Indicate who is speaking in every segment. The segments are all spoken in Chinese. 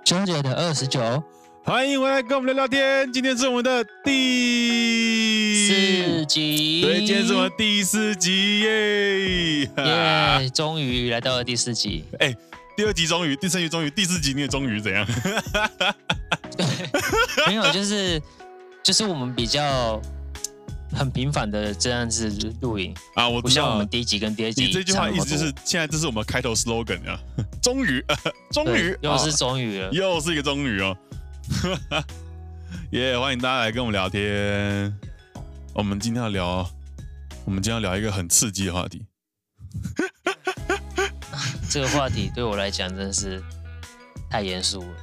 Speaker 1: 纠结的29，
Speaker 2: 欢迎回来跟我们聊聊天。今天是我们的第
Speaker 1: 4集，
Speaker 2: 对，今天是我们第4集耶！
Speaker 1: 耶，终于来到了第4集。
Speaker 2: 哎，第2集终于，第3集终于，第4集你也终于怎样？
Speaker 1: 没有，就是我们比较很频繁的这样子录影
Speaker 2: 啊，我
Speaker 1: 不像我们第1集跟第2集。
Speaker 2: 你这句话意思就是，现在这是我们开头 slogan 啊，终于，终于，
Speaker 1: 又是终于了，
Speaker 2: 又是一个终于哦。耶！欢迎大家来跟我们聊天。我们今天要聊一个很刺激的话题。
Speaker 1: 这个话题对我来讲真的是太严肃了。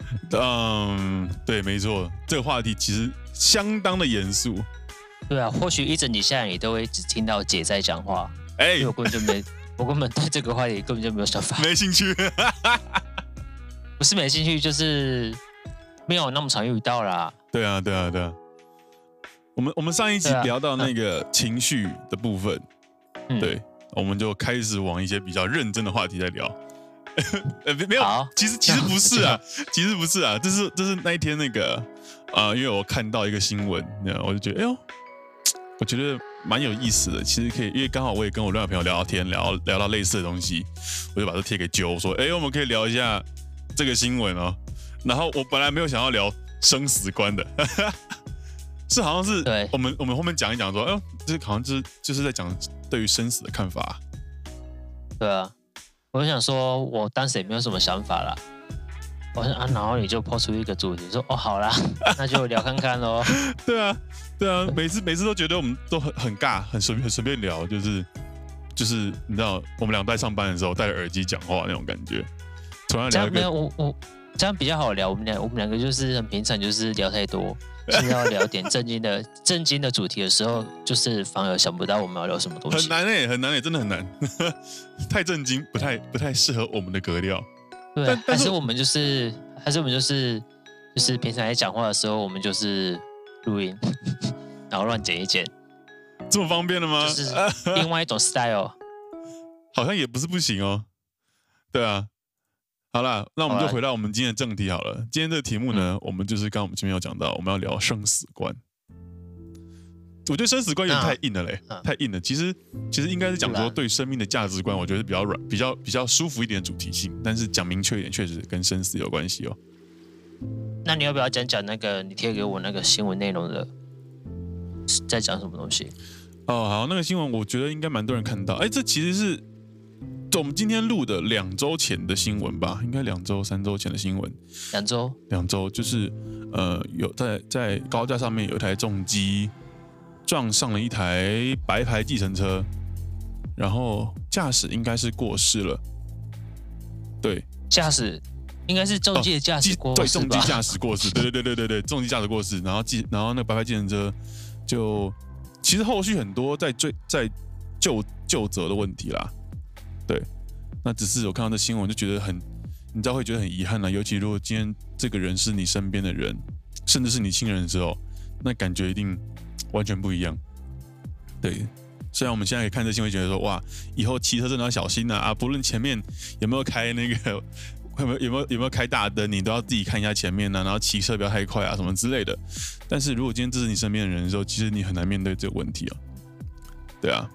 Speaker 2: 对，没错，这个话题其实相当的严肃。
Speaker 1: 对啊，或许一整集下来，你都会只听到姐在讲话。因为我根本对这个话题根本就没有想法，
Speaker 2: 没兴趣。
Speaker 1: 不是没兴趣，就是没有那么常遇到啦。
Speaker 2: 对啊。我们上一集聊到那个情绪的部分，对，我们就开始往一些比较认真的话题在聊。没有，其实不是啊，这是那一天那个因为我看到一个新闻，我就觉得，我觉得蛮有意思的。其实可以，因为刚好我也跟我另外朋友聊天，聊到类似的东西，我就把这贴给揪，说，我们可以聊一下这个新闻哦。然后我本来没有想要聊生死观的，是好像是我们后面讲一讲说，这好像就是在讲对于生死的看法。
Speaker 1: 对啊。我就想说，我当时也没有什么想法啦。然后你就抛出一个主题，说好啦，那就聊看看咯。
Speaker 2: 对啊，每次都觉得我们都很尬，很随便聊，就是你知道，我们俩在上班的时候戴着耳机讲话那种感觉。突然聊一个，
Speaker 1: 这样没有我这样比较好聊。我们两个就是很平常，就是聊太多。现在要聊点正经的主题的时候，就是反而想不到我们要聊什么东西。
Speaker 2: 很难真的很难。太震惊，不太适合我们的格调。
Speaker 1: 对，还是我们就是平常在讲话的时候，我们就是录音，然后乱剪一剪。
Speaker 2: 这么方便的吗？
Speaker 1: 就是另外一种 style。
Speaker 2: 好像也不是不行哦。对啊。好啦，那我们就回到我们今天的正题好了。今天这个题目呢，我们就是刚刚我们前面有讲到，我们要聊生死观。我觉得生死观有点太硬了嘞，太硬了。其实应该是讲说对生命的价值观，我觉得是比较软、比较舒服一点的主题性。但是讲明确一点，确实跟生死有关系哦。
Speaker 1: 那你要不要讲那个你贴给我那个新闻内容的，在讲什么东西？
Speaker 2: 好，那个新闻我觉得应该蛮多人看到。这其实是我们今天录的2周前的新闻吧，应该2周、3周前的新闻。2周就是有在高架上面有一台重机撞上了一台白牌计程车，然后驾驶应该是过世了。对，
Speaker 1: 驾驶应该是重机的驾驶过世吧？
Speaker 2: 对，重机驾驶过世。对，重机驾驶过世，然后那个白牌计程车就其实后续很多在究责的问题啦。对，那只是我看到这新闻就觉得你知道会觉得很遗憾啦。尤其如果今天这个人是你身边的人，甚至是你亲人的时候，那感觉一定完全不一样。对，虽然我们现在可以看这新闻，觉得说哇，以后骑车真的要小心啊！不论前面有没有开那个，有没有开大灯，你都要自己看一下前面啊，然后骑车不要太快啊，什么之类的。但是如果今天这是你身边的人的时候，其实你很难面对这个问题啊。对啊。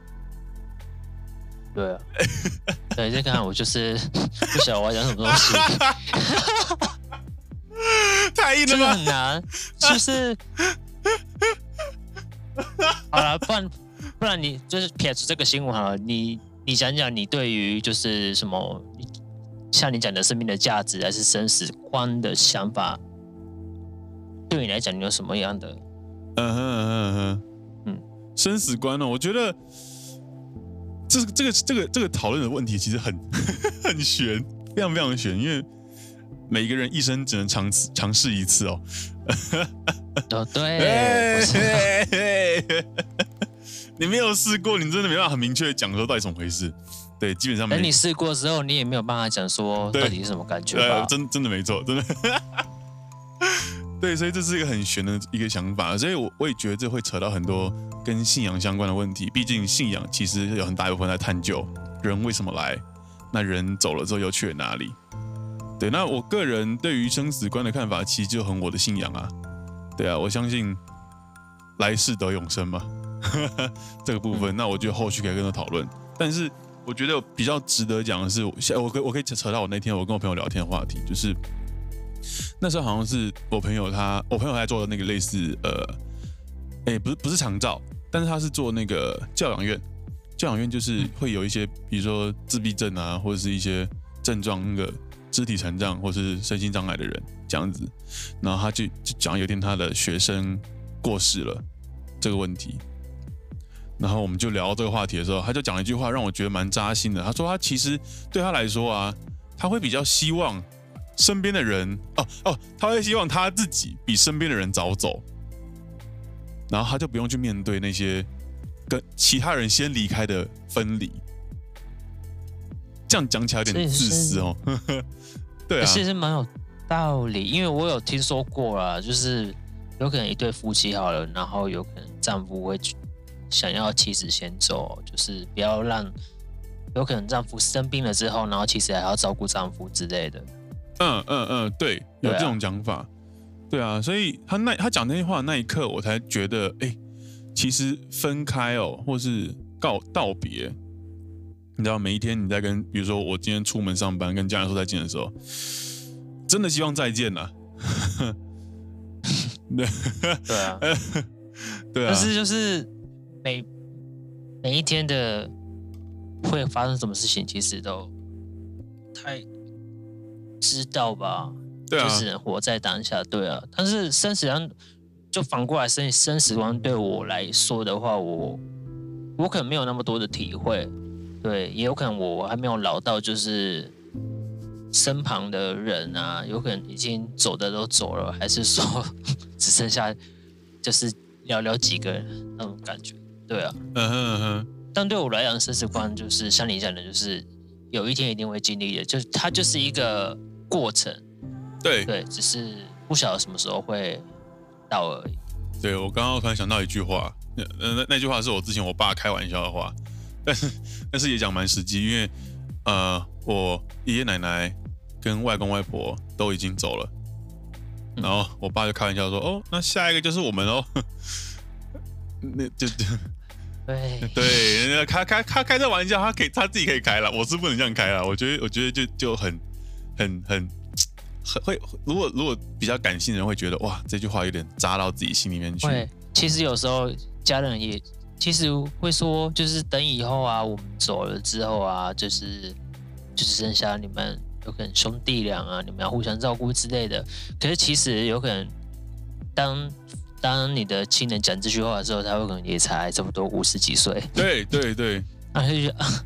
Speaker 1: 对啊，对，这看我就是不晓得我要讲什么东西。
Speaker 2: 太硬了吗？
Speaker 1: 真的很难，就是好了，不然你就是撇除这个新闻好了，你讲讲你对于就是什么，像你讲的生命的价值还是生死观的想法，对你来讲你有什么样的？
Speaker 2: 生死观呢？我觉得这个讨论的问题其实很悬，非常非常悬，因为每个人一生只能尝试一次哦。
Speaker 1: 对，
Speaker 2: 你没有试过，你真的没办法很明确的讲说到底怎么回事。对，基本上
Speaker 1: 等你试过之后，你也没有办法讲说到底是什么感觉吧？
Speaker 2: 真的没错，真的。对，所以这是一个很玄的一个想法，所以我也觉得这会扯到很多跟信仰相关的问题。毕竟信仰其实有很大一部分在探究人为什么来，那人走了之后又去了哪里。 对，那我个人对于生死观的看法，其实就很我的信仰啊。对啊，我相信来世得永生嘛，这个部分，那我觉得后续可以跟他讨论。但是我觉得比较值得讲的是，我可以扯到我那天我跟我朋友聊天的话题，就是那时候好像是我朋友在做的那个类似不是长照，但是他是做那个教养院。教养院就是会有一些，比如说自闭症啊，或者是一些症状，那个肢体残障或是身心障碍的人这样子。然后他就讲有一天他的学生过世了这个问题，然后我们就聊这个话题的时候，他就讲了一句话让我觉得蛮扎心的。他说他其实对他来说啊，他会比较希望身边的人他会希望他自己比身边的人早走，然后他就不用去面对那些跟其他人先离开的分离。这样讲起来有点自私哦。对啊，
Speaker 1: 其实蛮有道理，因为我有听说过啦，就是有可能一对夫妻好了，然后有可能丈夫会想要妻子先走，就是不要让有可能丈夫生病了之后，然后妻子还要照顾丈夫之类的。
Speaker 2: 对，有这种讲法。对啊，所以他讲那些话的那一刻，我才觉得，其实分开或是道别，你知道，每一天你在跟，比如说我今天出门上班，跟家人说再见的时候，真的希望再见啦。
Speaker 1: 对啊，
Speaker 2: 对啊。
Speaker 1: 但是就是每一天的会发生什么事情，其实都太知道吧？
Speaker 2: 对啊，
Speaker 1: 就只能活在当下。对啊，但是生死观就反过来生死观对我来说的话，我可能没有那么多的体会。对，也有可能我还没有老到，就是身旁的人啊，有可能已经走的都走了，还是说只剩下就是寥寥几个人那种感觉。对啊，但对我来讲，生死观就是像你讲的，就是有一天一定会经历的，就是它就是一个过程。对，只是不晓得什么时候会到而已。
Speaker 2: 对，我刚刚突然想到一句话，那句话是我之前我爸开玩笑的话，但是也讲蛮实际，因为我爷爷奶奶跟外公外婆都已经走了，然后我爸就开玩笑说，那下一个就是我们哦。那就对，他开这玩笑，他自己可以开了，我是不能这样开了。我觉得就很会，如果比较感性的人会觉得，哇，这句话有点扎到自己心里面去。
Speaker 1: 会，其实有时候家人也其实会说，就是等以后啊，我们走了之后啊，就只剩下你们有可能兄弟俩啊，你们要互相照顾之类的。可是其实有可能当你的亲人讲这句话的时候，他有可能也才差不多50几岁。
Speaker 2: 对，
Speaker 1: 然后就觉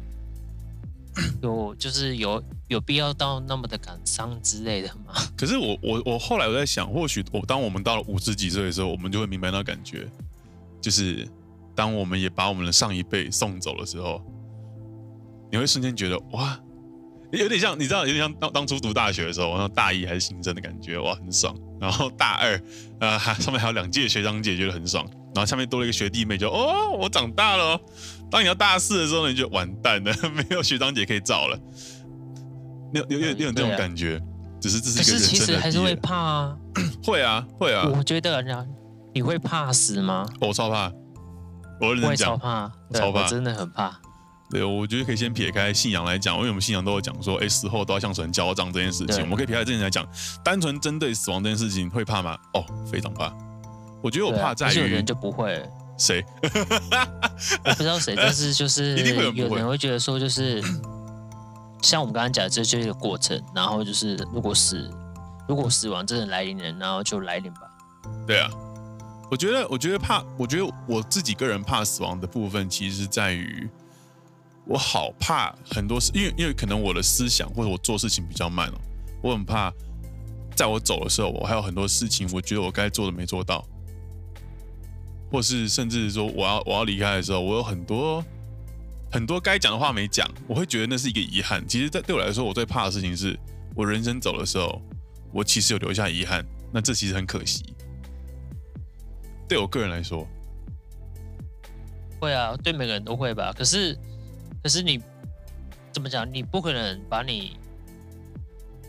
Speaker 1: 得就是有必要到那么的感伤之类的吗？
Speaker 2: 可是我后来我在想，或许当我们到了50几岁的时候，我们就会明白那感觉，就是当我们也把我们的上一辈送走的时候，你会瞬间觉得哇，有点像，你知道，有点像当初读大学的时候，然后大一还是新生的感觉，哇，很爽。然后大二，上面还有2届学长姐，觉得很爽。然后下面多了一个学弟妹，就我长大了哦。当你要大4的时候呢，你就完蛋了，没有学长姐可以找了。有这种感觉，只是这是一个人生的
Speaker 1: 可是其实还是会怕啊。
Speaker 2: 会啊。
Speaker 1: 我觉得你会怕死吗？
Speaker 2: 我超怕，我认真讲，
Speaker 1: 超怕，我真的很怕。
Speaker 2: 对，我觉得可以先撇开信仰来讲，因为我们信仰都有讲说，死后都要向神交账这件事情，我们可以撇开这件事来讲，单纯针对死亡这件事情，会怕吗？非常怕。我觉得我怕在于，
Speaker 1: 有人就不会。
Speaker 2: 谁？
Speaker 1: 我不知道谁，但是就是有人会觉得说，就是像我们刚刚讲的，这就是一个过程，然后就是如果死亡真的来临了，然后就来临吧。
Speaker 2: 对啊，我觉得我自己个人怕死亡的部分，其实是在于我好怕很多事，因为可能我的思想或者我做事情比较慢我很怕在我走的时候，我还有很多事情，我觉得我该做的没做到。或是甚至说我要离开的时候，我有很多该讲的话没讲，我会觉得那是一个遗憾。其实对我来说，我最怕的事情是我人生走的时候，我其实有留下遗憾，那这其实很可惜。对我个人来说，
Speaker 1: 会啊，对每个人都会吧。可是你怎么讲？你不可能把你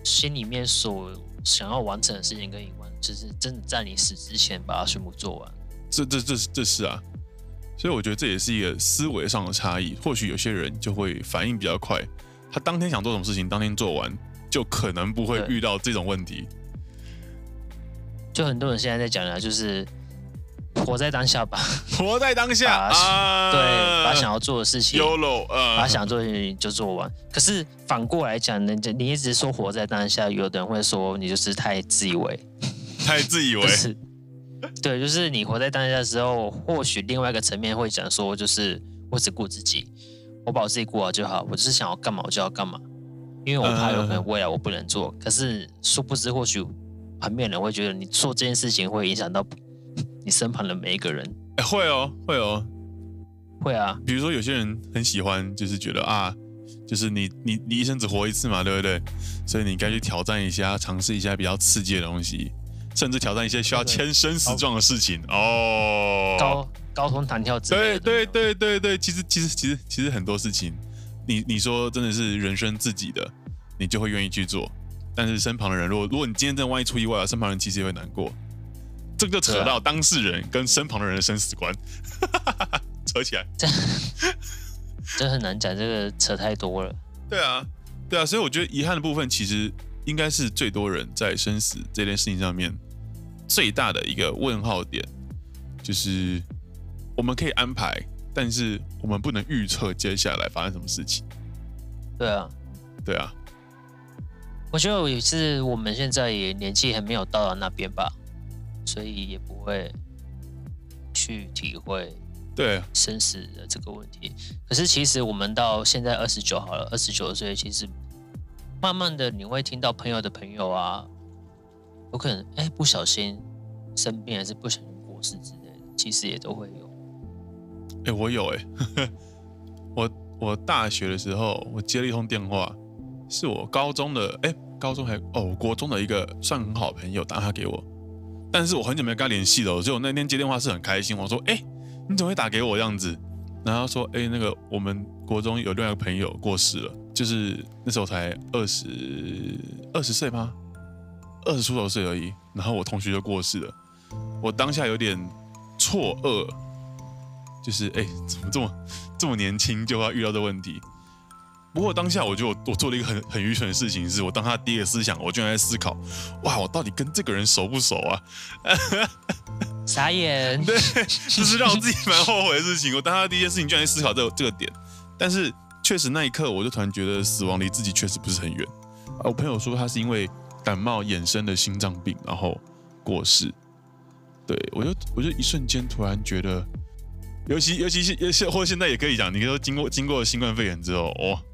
Speaker 1: 心里面所想要完成的事情跟愿望，就是真的在你死之前把它全部做完。
Speaker 2: 这是啊，所以我觉得这也是一个思维上的差异。或许有些人就会反应比较快，他当天想做什么事情，当天做完，就可能不会遇到这种问题。
Speaker 1: 就很多人现在在讲的，就是活在当下吧，
Speaker 2: 活在当下啊，
Speaker 1: 对，把想要做的事情
Speaker 2: ，YOLO，
Speaker 1: 把想做的事情就做完。可是反过来讲，你一直说活在当下，有的人会说你就是太自以为，
Speaker 2: 太自以为，
Speaker 1: 就是对，就是你活在当下的时候，或许另外一个层面会讲说，就是我只顾自己，我把我自己顾好就好，我就是想要干嘛我就要干嘛，因为我怕有可能未来我不能做。可是殊不知，或许旁边人会觉得你做这件事情会影响到你身旁的每一个人。
Speaker 2: 会哦，
Speaker 1: 会啊。
Speaker 2: 比如说有些人很喜欢，就是觉得啊，就是你一生只活一次嘛，对不对？所以你该去挑战一下，尝试一下比较刺激的东西，甚至挑战一些需要签生死状的事情哦。
Speaker 1: 高空弹跳之类的。
Speaker 2: 对，其实很多事情，你说真的是人生自己的，你就会愿意去做。但是身旁的人，如果你今天真的万一出意外了，身旁人其实也会难过。这个就扯到当事人跟身旁的人的生死观，扯起来，
Speaker 1: 这很难讲，这个扯太多了。
Speaker 2: 对啊，所以我觉得遗憾的部分，其实应该是最多人在生死这件事情上面最大的一个问号点，就是我们可以安排，但是我们不能预测接下来发生什么事情。
Speaker 1: 对啊，我觉得也是我们现在也年纪还没有到那边吧。所以也不会去体会生死的这个问题。可是其实我们到现在29好了，29岁，其实慢慢的你会听到朋友的朋友啊，有可能不小心生病还是不小心过世之类的，其实也都会有。
Speaker 2: 我有我大学的时候，我接了一通电话，是我高中的国中的一个算很好的朋友打电话给我。但是我很久没跟他联系了，所以我那天接电话是很开心。我说：“你怎么会打给我这样子？”然后他说：“那个我们国中有另外一个朋友过世了，就是那时候才20岁吗？20出头岁而已。然后我同学就过世了，我当下有点错愕，就是怎么这么年轻就要遇到这问题？”不过当下我觉得我做了一个很愚蠢的事情，是我当他第一个思想，我居然在思考，哇，我到底跟这个人熟不熟啊？
Speaker 1: 傻眼，
Speaker 2: 对，这是让我自己蛮后悔的事情。我当他第一件事情居然在思考这个点，但是确实那一刻我就突然觉得死亡离自己确实不是很远。我朋友说他是因为感冒衍生的心脏病，然后过世。对，我就一瞬间突然觉得，尤其或者现在也可以讲，你说经过新冠肺炎之后，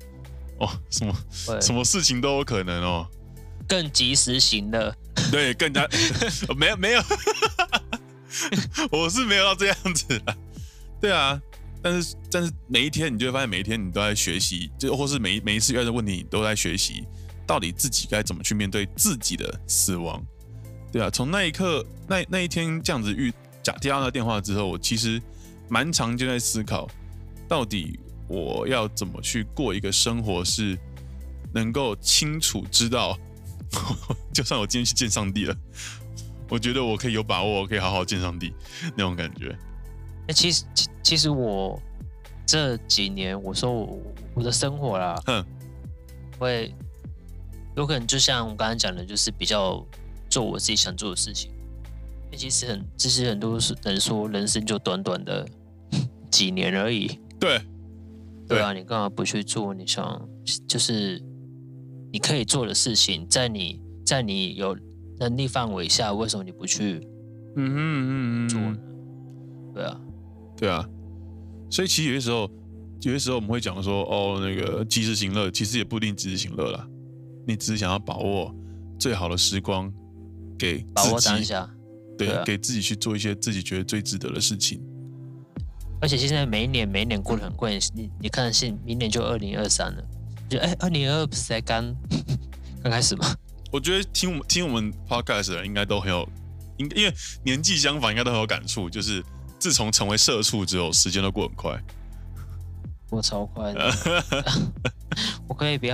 Speaker 2: 什么事情都有可能哦，
Speaker 1: 更及时行乐，
Speaker 2: 对，更加没有，我是没有到这样子啦，对啊，但是每一天你就会发现，每一天你都在学习，就或是每一次遇到的问题，你都在学习，到底自己该怎么去面对自己的死亡，对啊，从那一刻那一天这样子接到那电话之后，我其实蛮常就在思考，到底我要怎么去过一个生活，是能够清楚知道，就算我今天去见上帝了，我觉得我可以有把握，我可以好好见上帝那种感觉。
Speaker 1: 其实我这几年，我说我的生活啦，会有可能就像我刚才讲的，就是比较做我自己想做的事情。因为其实很多人说，人生就短短的几年而已。对啊，你干嘛不去做你想就是你可以做的事情，在你有能力范围下，为什么你不去做呢？
Speaker 2: 对啊，所以其实有些时候我们会讲说，那个及时行乐，其实也不一定及时行乐啦，你只是想要把握最好的时光，给自己
Speaker 1: 把握当下，
Speaker 2: 对，给自己去做一些自己觉得最值得的事情。
Speaker 1: 而且现在每一年过得很快，你看明年就2023了，就2022不是才刚开始吗？
Speaker 2: 我觉得听我们 podcast 的人应该都很有，因为年纪相仿，应该都很有感触。就是自从成为社畜之后，时间都过很快，
Speaker 1: 过超快的。我可以不要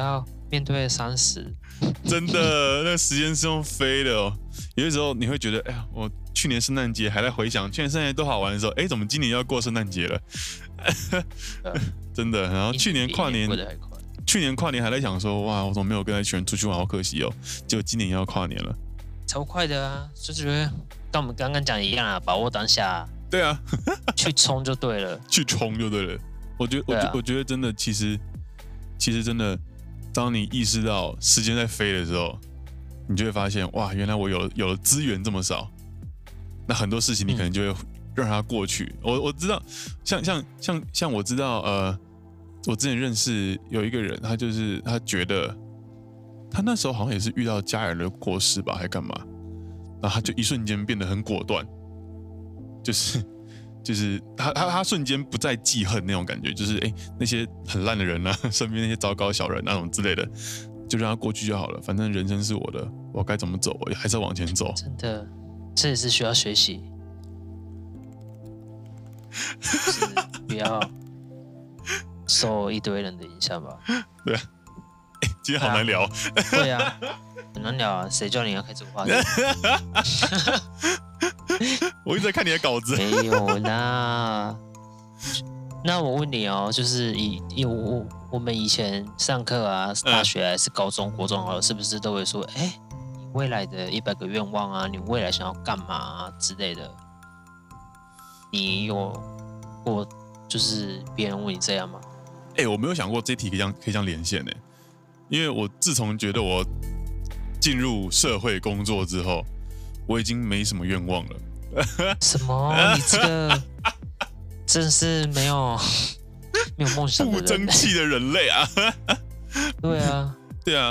Speaker 1: 面对30，
Speaker 2: 真的那个时间是用飞的哦。有的时候你会觉得，哎呀，我去年圣诞节还在回想去年圣诞节多好玩的时候，哎，怎么今年要过圣诞节了？真的。然后去年跨年还在想说，哇，我怎么没有跟那群人出去玩，好可惜哦。结果今年要跨年了，
Speaker 1: 超快的啊！就是觉得跟我们刚刚讲的一样啊，把握当下。
Speaker 2: 对啊，
Speaker 1: 去冲就对了，
Speaker 2: 去冲就对了。我觉得真的，其实真的，当你意识到时间在飞的时候，你就会发现，哇，原来我有了资源这么少，那很多事情你可能就会让它过去。我知道，像我知道，我之前认识有一个人，他觉得他那时候好像也是遇到家人的过世吧，还干嘛，然后他就一瞬间变得很果断，就是他瞬间不再记恨那种感觉，就是那些很烂的人啊，身边那些糟糕小人那种之类的，就让他过去就好了。反正人生是我的，我该怎么走，我还是要往前走。
Speaker 1: 真的，这也是需要学习，就是不要受一堆人的影响吧。
Speaker 2: 对啊，今天好难聊。
Speaker 1: 对啊，很难聊啊，谁叫你要开这个话题？
Speaker 2: 我一直在看你的稿子。
Speaker 1: 没有啦。那我问你哦，就是我们以前上课啊，大学还是高中、国中好了，是不是都会说，你未来的100个愿望啊，你未来想要干嘛啊之类的？你有过就是别人问你这样吗？
Speaker 2: 我没有想过这题可以这样连线呢，因为我自从觉得我进入社会工作之后，我已经没什么愿望了。
Speaker 1: 什么？你这个真是没有梦想的人，
Speaker 2: 不争气的人类啊！
Speaker 1: 对啊，
Speaker 2: 对啊，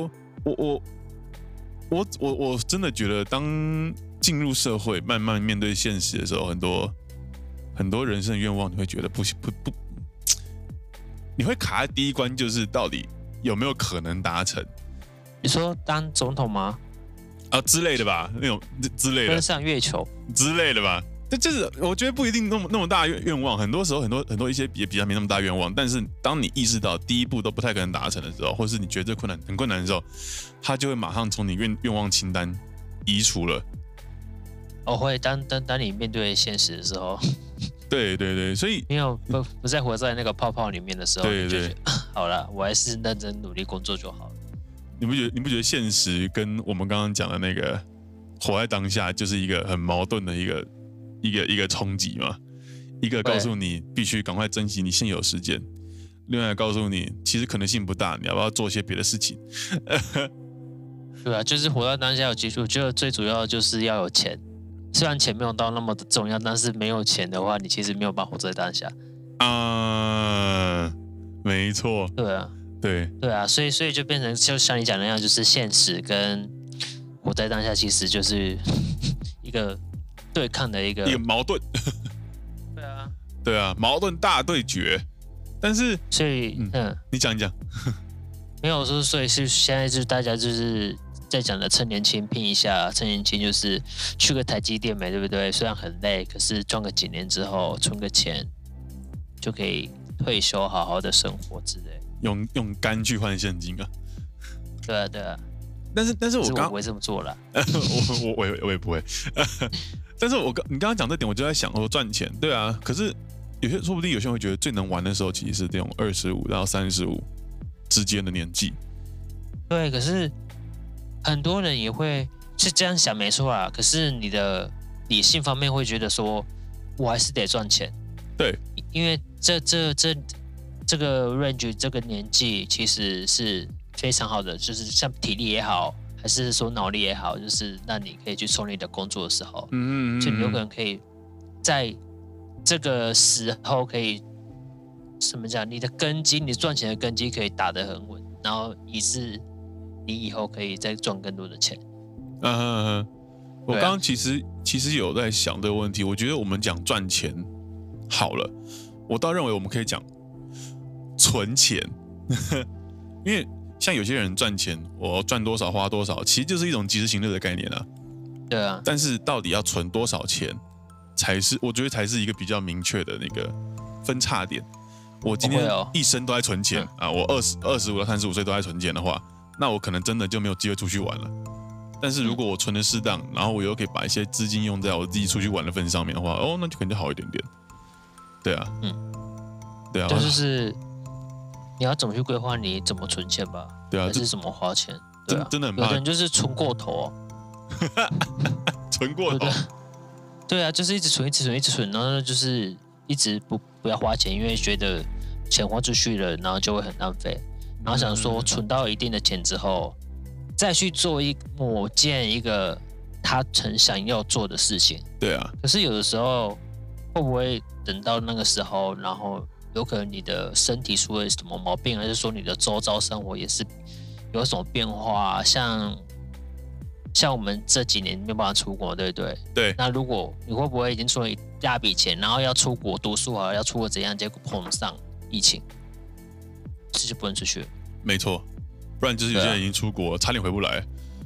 Speaker 2: 我真的觉得，当进入社会，慢慢面对现实的时候，很多人生的愿望，你会觉得不，你会卡在第一关，就是到底有没有可能达成？
Speaker 1: 你说当总统吗？
Speaker 2: 之类的吧，那种之类的，
Speaker 1: 登上月球
Speaker 2: 之类的吧。但就是我觉得不一定那么大的愿望，很多时候很多一些也比较没那么大愿望，但是当你意识到第一步都不太可能达成的时候，或是你觉得这很困难的时候，它就会马上从你愿望清单移除了。
Speaker 1: 会当你面对现实的时候，
Speaker 2: 对，所以
Speaker 1: 没有不再活在那个泡泡里面的时候，
Speaker 2: 对，
Speaker 1: 你就觉得好了，我还是认真努力工作就好了。
Speaker 2: 你不觉得现实跟我们刚刚讲的那个活在当下就是一个很矛盾的一个冲击吗？一个告诉你必须赶快珍惜你现有时间，另外告诉你其实可能性不大，你要不要做些别的事情？
Speaker 1: 对啊，就是活在当下有基础，我觉得最主要就是要有钱。虽然钱没有到那么的重要，但是没有钱的话，你其实没有办法活在当下。
Speaker 2: 没错。
Speaker 1: 对啊。对啊，所以就变成就像你讲的那样，就是现实跟活在当下其实就是一个对抗的一个
Speaker 2: 矛盾。对啊，矛盾大对决。但是
Speaker 1: 所以
Speaker 2: 你讲
Speaker 1: 没有说，所以是现在就是大家就是在讲的趁年轻拼一下，趁年轻就是去个台积电对不对？虽然很累，可是赚个几年之后存个钱就可以退休，好好的生活之类。
Speaker 2: 用肝去换现金啊！
Speaker 1: 对啊，
Speaker 2: 但是我
Speaker 1: 不会这么做了。
Speaker 2: 我也不会。但是你刚刚讲这点，我就在想，我赚钱，对啊。可是说不定有些人会觉得最能玩的时候，其实是这种25到35之间的年纪。
Speaker 1: 对，可是很多人也会是这样想，没错啦。可是你的理性方面会觉得说，我还是得赚钱。
Speaker 2: 对，
Speaker 1: 因为这个 range 这个年纪其实是非常好的，就是像体力也好，还是说脑力也好，就是让你可以去冲你的工作的时候，就你有可能可以在这个时候可以怎么讲，你的根基，你赚钱的根基可以打得很稳，然后以致你以后可以再赚更多的钱。
Speaker 2: 我刚刚其实有在想这个问题，我觉得我们讲赚钱好了，我倒认为我们可以讲存钱，因为像有些人赚钱，我赚多少花多少，其实就是一种及时行乐的概念啊。
Speaker 1: 对啊。
Speaker 2: 但是到底要存多少钱，我觉得才是一个比较明确的那个分叉点。 我今天
Speaker 1: 哦
Speaker 2: 一生都在存钱啊，我25到35岁都在存钱的话，那我可能真的就没有机会出去玩了。但是如果我存的适当，然后我又可以把一些资金用在我自己出去玩的份上面的话，哦，那就可能就好一点点。对啊，对啊，
Speaker 1: 就是你要怎么去规划你怎么存钱吧？
Speaker 2: 对啊，
Speaker 1: 还是怎么花钱？对啊，
Speaker 2: 真的很怕，
Speaker 1: 有的人就是存过头
Speaker 2: 存过头。
Speaker 1: 对啊，就是一直存，然后就是一直不要花钱，因为觉得钱花出去了，然后就会很浪费。然后想说存到一定的钱之后，再去做某件一个他很想要做的事情。
Speaker 2: 对啊，
Speaker 1: 可是有的时候会不会等到那个时候，然后有可能你的身体出了什么毛病，还是说你的周遭生活也是有什么变化？像我们这几年没办法出国，对不对？
Speaker 2: 对。
Speaker 1: 那如果你会不会已经出了一大笔钱，然后要出国读书要出国怎样，结果碰上疫情，这就不能出去了。
Speaker 2: 没错，不然就是有些人已经出国，差点回不来。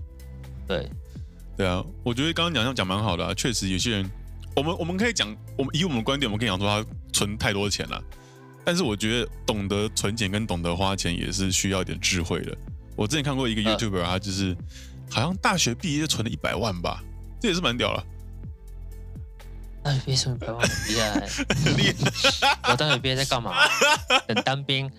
Speaker 2: 对啊，我觉得刚刚讲蛮好的啊，确实有些人，我们可以讲，以我们的观点，我们可以讲说他存太多钱了，但是我觉得懂得存钱跟懂得花钱也是需要一点智慧的。我之前看过一个 YouTuber， 他就是好像大学毕业就存了100万吧，这也是蛮屌了。
Speaker 1: 大学毕业存100万很厉害，我大学毕业在干嘛？等当兵。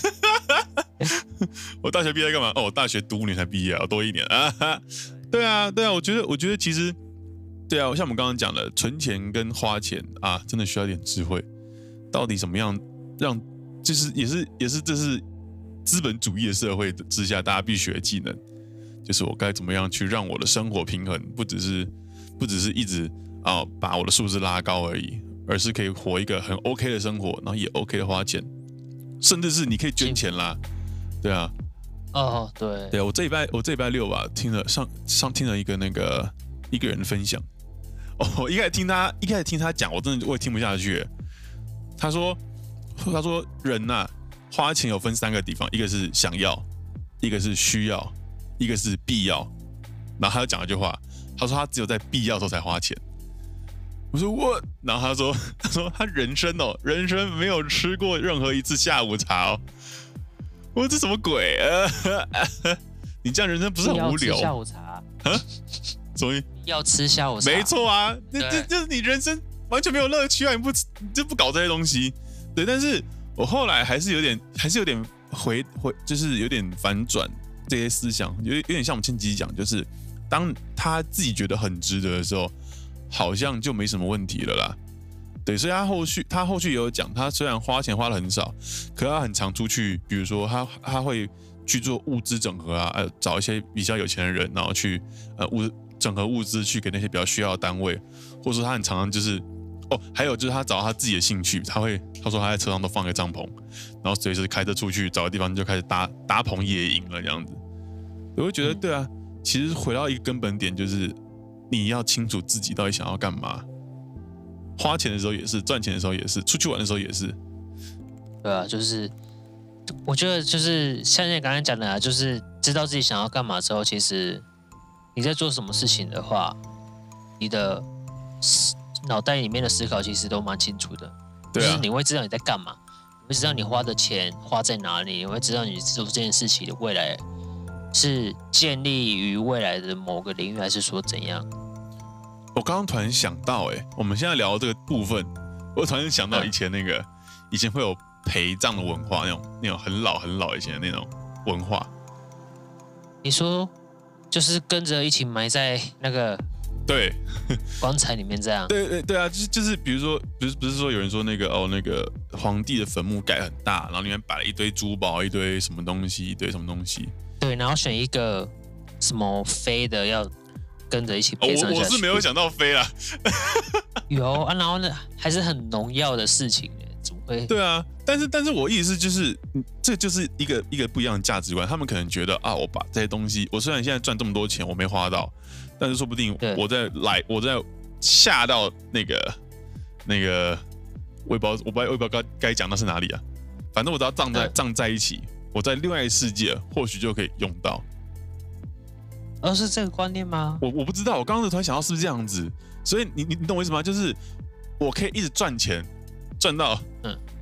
Speaker 2: 我大学毕业在干嘛？哦，我大学读5年才毕业，多1年啊。对啊，我觉得其实，对啊，像我们刚刚讲的，存钱跟花钱啊，真的需要一点智慧。到底怎么样让，就是也是这是资本主义的社会之下大家必学的技能，就是我该怎么样去让我的生活平衡，不只是一直把我的数字拉高而已，而是可以活一个很 OK 的生活，然后也 OK 的花钱，甚至是你可以捐钱啦，对啊。
Speaker 1: 哦，对，
Speaker 2: 对，我这礼拜6吧，听了一个一个人分享，我一开始听他讲，我真的听不下去。他说人呐，花钱有分3个地方，一个是想要，一个是需要，一个是必要。然后他就讲了一句话，他说他只有在必要的时候才花钱。我说我，然后他说他人生没有吃过任何一次下午茶哦。我说这什么鬼你这样人生不是很无聊？
Speaker 1: 要吃下午茶
Speaker 2: 所以
Speaker 1: 要吃下午茶，
Speaker 2: 没错啊，就是你人生完全没有乐趣啊！你就不搞这些东西，对。但是我后来还是有点就是有点反转这些思想，有点像我们前几集讲，就是当他自己觉得很值得的时候，好像就没什么问题了啦。对，所以他后续也有讲，他虽然花钱花的很少，可他很常出去，比如说他会去做物资整合啊，找一些比较有钱的人，然后去整合物资去给那些比较需要的单位，或者说他很常就是还有就是他找到他自己的兴趣，他说他在车上都放个帐篷，然后随时开车出去找个地方就开始搭棚野营了这样子。我会觉得对啊，其实回到一个根本点，就是你要清楚自己到底想要干嘛。花钱的时候也是，赚钱的时候也是，出去玩的时候也是。
Speaker 1: 对啊，就是我觉得就是像你刚才讲的啊，就是知道自己想要干嘛之后，其实你在做什么事情的话，你的脑袋里面的思考其实都蛮清楚的。
Speaker 2: 对啊，
Speaker 1: 就是你会知道你在干嘛，你会知道你花的钱花在哪里，你会知道你做这件事情的未来是建立于未来的某个领域，还是说怎样？
Speaker 2: 我刚刚突然想到，我们现在聊这个部分，我突然想到以前以前会有陪葬的文化，那种很老以前的那种文化。
Speaker 1: 你说就是跟着一起埋在那个
Speaker 2: 对
Speaker 1: 棺材里面这样？
Speaker 2: 对啊，就是比如说不是说有人说那个皇帝的坟墓盖很大，然后里面摆了一堆珠宝，一堆什么东西，
Speaker 1: 对，然后选一个什么飞的要跟着一起陪葬下去。
Speaker 2: 我是没有想到飞啦。
Speaker 1: 有啊，然后呢还是很荣耀的事情，怎么会？
Speaker 2: 对啊，但是我意思就是，这就是一个不一样的价值观。他们可能觉得我把这些东西，我虽然现在赚这么多钱，我没花到，但是说不定我在下到那个，我也不知道该讲的是哪里啊。反正我只要葬在一起，我在另外一个世界或许就可以用到。
Speaker 1: 是这个观念吗？
Speaker 2: 我不知道，我刚刚突然想到是不是这样子，所以你懂我意思吗？就是我可以一直赚钱，赚到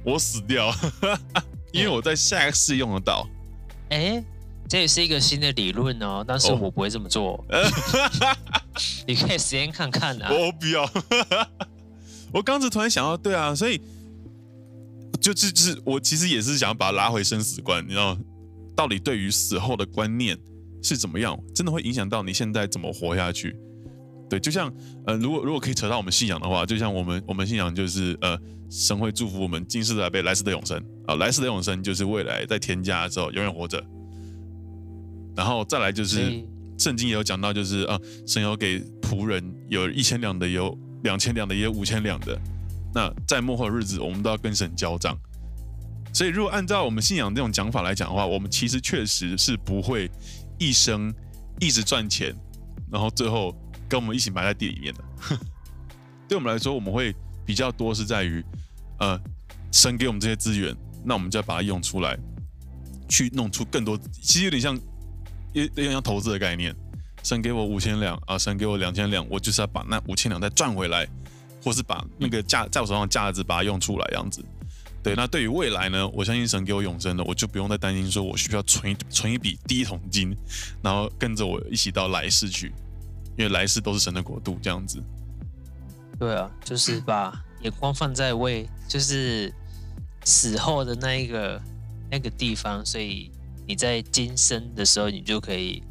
Speaker 2: 我死掉，因为我在下一世用得到。
Speaker 1: 这也是一个新的理论哦，但是我不会这么做。你可以实验看看啊。
Speaker 2: 我不要。我刚才突然想到，对啊，所以就是我其实也是想要把它拉回生死观，你知道，到底对于死后的观念是怎么样，真的会影响到你现在怎么活下去。对，就像如果可以扯到我们信仰的话，就像我们信仰就是神会祝福我们今世的来世的永生啊，来世的永生就是未来在天家之后永远活着。然后再来就是圣经也有讲到，就是神有给仆人有1000两的，有2000两的，也有5000两的。那在末后的日子，我们都要跟神交账。所以如果按照我们信仰这种讲法来讲的话，我们其实确实是不会一生一直赚钱，然后最后跟我们一起埋在地里面的。对我们来说，我们会比较多是在于神给我们这些资源，那我们就要把它用出来，去弄出更多。其实有点像投资的概念。神给我5000两啊，神给我2000两，我就是要把那5000两再赚回来，或是把那个在我手上的价值把它用出来，这样子。对，那对于未来呢，我相信神给我永生了，我就不用再担心说我需要存一笔第一桶金，然后跟着我一起到来世去，因为来世都是神的国度，这样子。
Speaker 1: 对啊，就是把眼光放在就是死后的那个地方，所以你在今生的时候，你就可以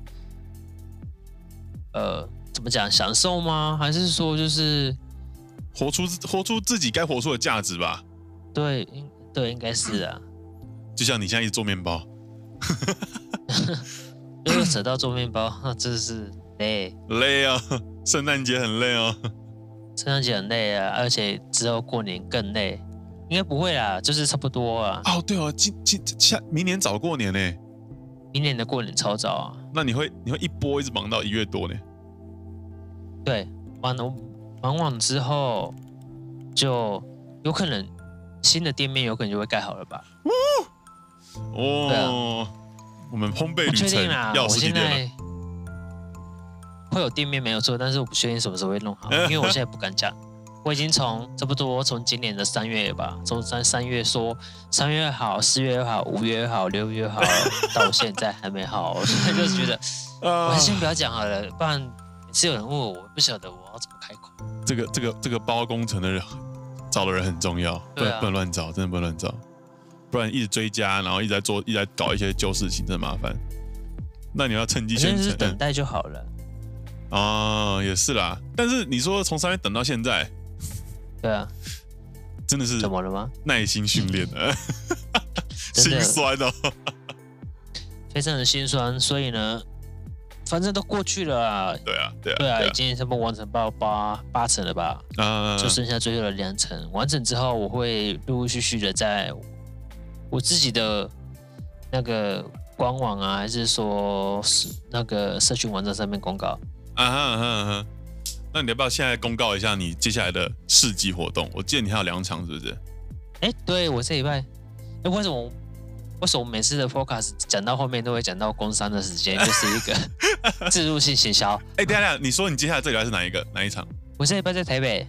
Speaker 1: 怎么讲，享受吗？还是说就是
Speaker 2: 活出自己该活出的价值吧？
Speaker 1: 对，应该是啊。
Speaker 2: 就像你现在一直做面包，
Speaker 1: 又扯到做面包，真是
Speaker 2: 累啊！圣诞节很累哦，
Speaker 1: 圣诞节很累啊，而且之后过年更累。应该不会啦，就是差不多啊。
Speaker 2: 哦，对哦，明年早过年呢。
Speaker 1: 明年的过年超早啊。
Speaker 2: 那你会一波一直忙到1月多呢？
Speaker 1: 对，忙完之后就有可能新的店面有可能就会盖好了吧？
Speaker 2: 对啊，我们烘焙旅程要实体店了。
Speaker 1: 会有店面没有错，但是我不确定什么时候会弄好，因为我现在不敢讲。我已经差不多从今年的3月吧，从3月说3月好，4月好，5月好，6月好，到现在还没好，所以就觉得我先不要讲好了，不然每次有人问我，我不晓得我要怎么开口。
Speaker 2: 这个包工程的人找的人很重要，不能乱找，真的不能乱找，不然一直追加，然后一直在搞一些旧事情，真的麻烦。那你要趁机先
Speaker 1: 就是等待就好了。
Speaker 2: 也是啦。但是你说从3月等到现在。
Speaker 1: 对啊，
Speaker 2: 真的是
Speaker 1: 怎么了吗？
Speaker 2: 耐心训练的，心酸哦，
Speaker 1: 非常的心酸。所以呢，反正都过去了啊。
Speaker 2: 对啊，
Speaker 1: 已经差不多完成到八成了吧？就剩下最后的2成。完成之后，我会陆陆续续的在我自己的那个官网啊，还是说那个社群网站上面公告。
Speaker 2: 那你要不要现在公告一下你接下来的市集活动？我记得你还有2场，是不是？
Speaker 1: 对，我这礼拜，为什么每次的 podcast 讲到后面都会讲到工商的时间，就是一个置入性行销。
Speaker 2: 等一下，你说你接下来这礼拜是哪一场？
Speaker 1: 我这礼拜在台北。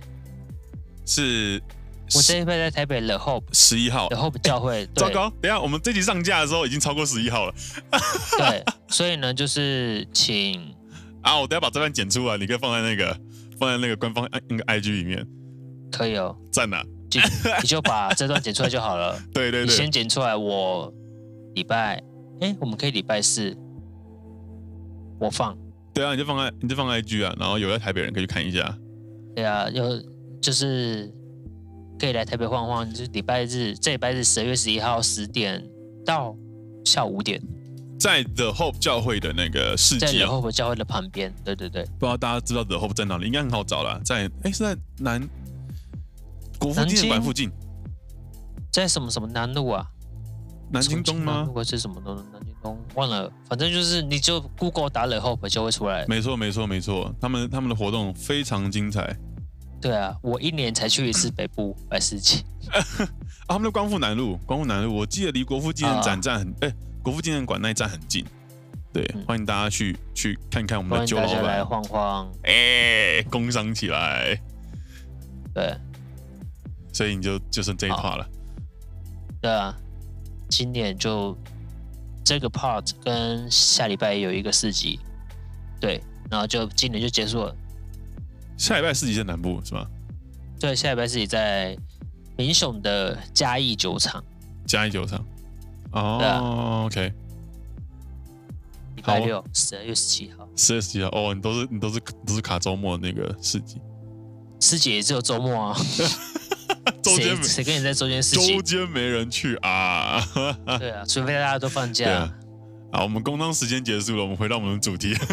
Speaker 1: 我这礼拜在台北 The Hope
Speaker 2: 11号
Speaker 1: The Hope 教会。
Speaker 2: 糟糕，等一下我们这集上架的时候已经超过11号了。
Speaker 1: 对，所以呢，就是请
Speaker 2: 我等一下把这段剪出来，你可以放在那个官方那个 IG 里面。
Speaker 1: 可以哦，
Speaker 2: 赞啊！
Speaker 1: 你就把这段剪出来就好了。
Speaker 2: 对，
Speaker 1: 你先剪出来，我我们可以礼拜4我放。
Speaker 2: 对啊，你就放在 IG 啊，然后有在台北人可以去看一下。
Speaker 1: 对啊，就是可以来台北晃晃，就是这礼拜日12月11号10点到下午5点。
Speaker 2: 在 The Hope 教会的那个世界，
Speaker 1: 在 The Hope 教会的旁边，对，不知
Speaker 2: 道大家知道 The Hope 在哪里？应该很好找啦，是在国父纪念馆附近，
Speaker 1: 在什么南路啊？
Speaker 2: 南京东吗？
Speaker 1: 如果是什么东南京东忘了，反正就是你就 Google 打 The Hope 就会出来。
Speaker 2: 没错，他们的活动非常精彩。
Speaker 1: 对啊，我1年才去一次北部百事集。
Speaker 2: 他们的光复南路，我记得离国父纪念国父纪念馆那一站很近，对，欢迎大家去看看我们的酒老板，
Speaker 1: 欢迎大家来晃晃，
Speaker 2: 工商起来，
Speaker 1: 对，
Speaker 2: 所以你就剩这一趴了。
Speaker 1: 对啊，今年就这个 part 跟下礼拜有一个4集，对，然后就今年就结束了。
Speaker 2: 下礼拜4集在南部是吗？
Speaker 1: 对，下礼拜4集在民雄的嘉义酒厂。
Speaker 2: 嘉义酒厂。哦、
Speaker 1: 啊、
Speaker 2: ，OK。
Speaker 1: 礼拜6，12月17号。
Speaker 2: 12月17号，哦，你都是卡周末的那个4集。
Speaker 1: 4集也只有周末啊。
Speaker 2: 周间
Speaker 1: 谁跟你在周间4集？
Speaker 2: 周间没人去啊。
Speaker 1: 对啊，除非大家都放假。
Speaker 2: 对啊。好，我们工商时间结束了，我们回到我们的主题。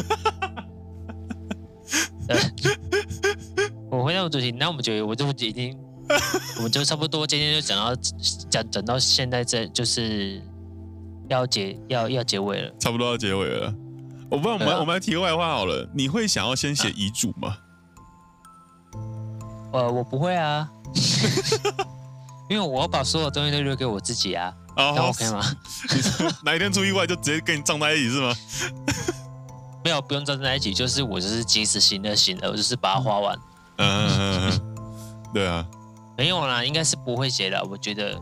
Speaker 1: 我回到主题，那我们就已经，我们就差不多今天就讲到现在，这就是要结尾了，
Speaker 2: 差不多要结尾了。我不然我们来题外话好了，你会想要先写遗嘱吗？
Speaker 1: 我不会啊，因为我要把所有东西都留给我自己啊。那 OK 吗？
Speaker 2: 哪一天出意外就直接跟你葬在一起是吗？
Speaker 1: 没有，不用葬在一起，就是我就是及时行乐，我就是把它花完。
Speaker 2: 对啊。
Speaker 1: 没有啦，应该是不会写的。我觉得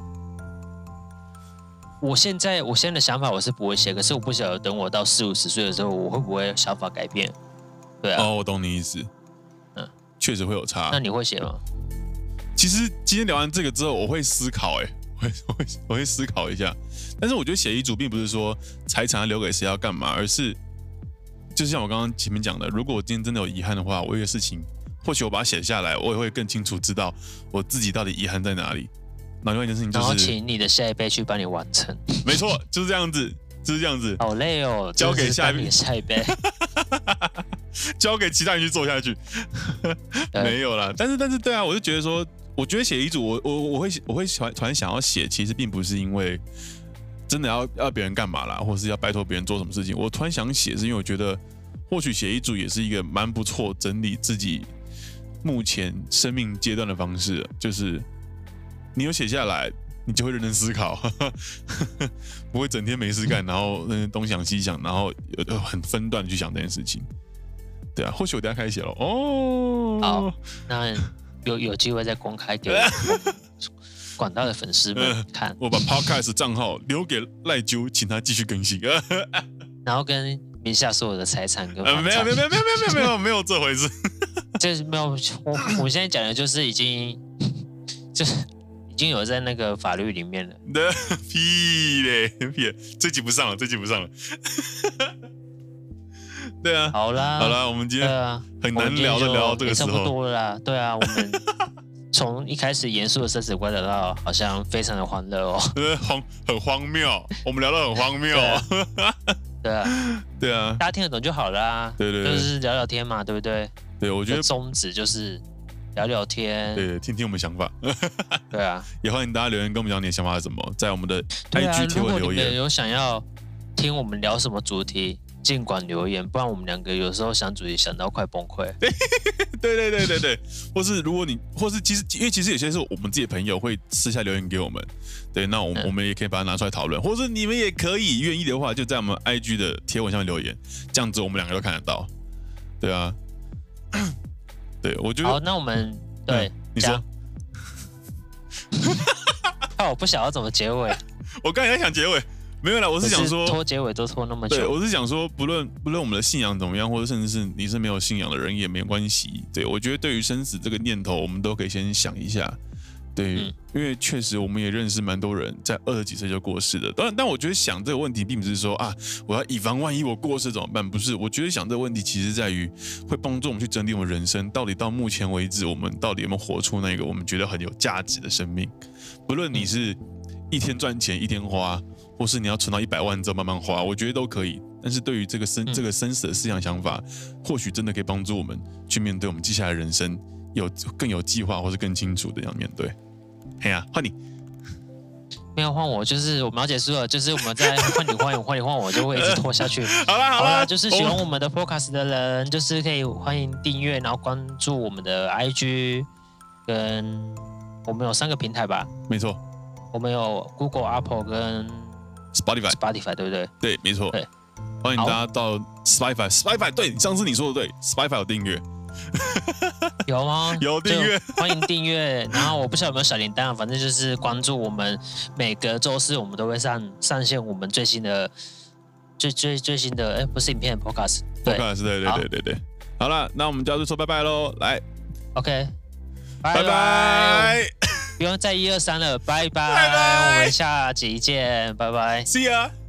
Speaker 1: 我现在的想法我是不会写，可是我不晓得等我到40、50岁的时候，我会不会想法改变？对啊。
Speaker 2: 哦，我懂你意思。确实会有差。
Speaker 1: 那你会写吗？
Speaker 2: 其实今天聊完这个之后，我会思考，我会思考一下。但是我觉得写遗嘱并不是说财产要留给谁要干嘛，而是就像我刚刚前面讲的，如果我今天真的有遗憾的话，我有一个事情，或许我把它写下来，我也会更清楚知道我自己到底遗憾在哪里。那另外一件事情就是，
Speaker 1: 然后请你的下一辈去帮你完成。
Speaker 2: 没错，就是这样子，就是这样子。
Speaker 1: 好累哦，
Speaker 2: 交给下
Speaker 1: 一辈。
Speaker 2: 交给其他人去做下去。没有啦，但是对啊，我就觉得说，我觉得写遗嘱，我会突然想要写，其实并不是因为真的要别人干嘛啦，或是要拜托别人做什么事情。我突然想写，是因为我觉得或许写遗嘱也是一个蛮不错整理自己目前生命阶段的方式，就是你有写下来，你就会认真思考，不会整天没事干，然后东想西想，然后很分段的去想这件事情。对啊，或许我等一下开始写了哦。
Speaker 1: 好，那有机会再公开给广大的粉丝们看。
Speaker 2: 我把 Podcast 账号留给赖啾，请他继续更新。
Speaker 1: 然后跟名下所有的财产跟
Speaker 2: 没有这回事。
Speaker 1: 就是没有，我现在讲的就是已经有在那个法律里面了。
Speaker 2: 屁嘞，这集不上了。对啊，
Speaker 1: 好啦，
Speaker 2: 我们今天很难聊到这个时候，
Speaker 1: 差不多了啦。对啊，我们从一开始严肃的生死观聊到好像非常的欢乐哦，
Speaker 2: 很荒谬，我们聊得很荒谬。对啊，
Speaker 1: 大家听得懂就好啦。
Speaker 2: 对，
Speaker 1: 就是聊聊天嘛，对不对？
Speaker 2: 对，我觉得
Speaker 1: 宗旨就是聊聊天，
Speaker 2: 对，听听我们想法。
Speaker 1: 对啊，
Speaker 2: 也欢迎大家留言跟我们讲你的想法是什么，在我们的 IG 贴文留言。
Speaker 1: 如果你们有想要听我们聊什么主题，尽管留言，不然我们两个有时候想主题想到快崩溃。
Speaker 2: 对，或是如果你，或是因为其实有些是我们自己的朋友会私下留言给我们，对，那我们也可以把它拿出来讨论，或是你们也可以愿意的话，就在我们 IG 的贴文下面留言，这样子我们两个都看得到。对啊，对，我觉得
Speaker 1: 好，那我们对
Speaker 2: 你说，
Speaker 1: 我不晓得怎么结尾。
Speaker 2: 我刚才在想结尾。没有啦，我是想说
Speaker 1: 拖结尾都拖那么久。
Speaker 2: 对，我是想说，不论我们的信仰怎么样，或者甚至是你是没有信仰的人也没关系。对，我觉得对于生死这个念头，我们都可以先想一下。对，因为确实我们也认识蛮多人在20几岁就过世的。但我觉得想这个问题，并不是说啊，我要以防万一我过世怎么办？不是，我觉得想这个问题，其实在于会帮助我们去整理我们人生，到底到目前为止，我们到底有没有活出那个我们觉得很有价值的生命？不论你是一天赚钱一天花，或是你要存到100万之后慢慢花，我觉得都可以。但是对于这个生死的思想法，或许真的可以帮助我们去面对我们接下来的人生，更有计划，或是更清楚的这样面对。嘿呀，换你。
Speaker 1: 没有换我，就是我们要结束了，就是我们在换你换我，就会一直拖下去。
Speaker 2: 好啦，
Speaker 1: 就是喜欢我们的 podcast 的人，就是可以欢迎订阅，然后关注我们的 IG， 跟我们有3个平台吧？
Speaker 2: 没错，
Speaker 1: 我们有 Google、Apple 跟 Spotify， 对不对？
Speaker 2: 对，没错。
Speaker 1: 对，
Speaker 2: 欢迎大家到 Spotify， 对，上次你说的对 ，Spotify 有订阅。
Speaker 1: 有吗？
Speaker 2: 有订阅，
Speaker 1: 欢迎订阅。然后我不晓得有没有小铃铛，反正就是关注我们，每个周四我们都会上线我们最新的最新的，不是影片 podcast， 对，
Speaker 2: 对。好了，那我们就要说拜拜喽，来
Speaker 1: ，OK，
Speaker 2: 拜拜，
Speaker 1: 不用再1、2、3了，拜拜，我们下集见，拜拜
Speaker 2: ，See ya。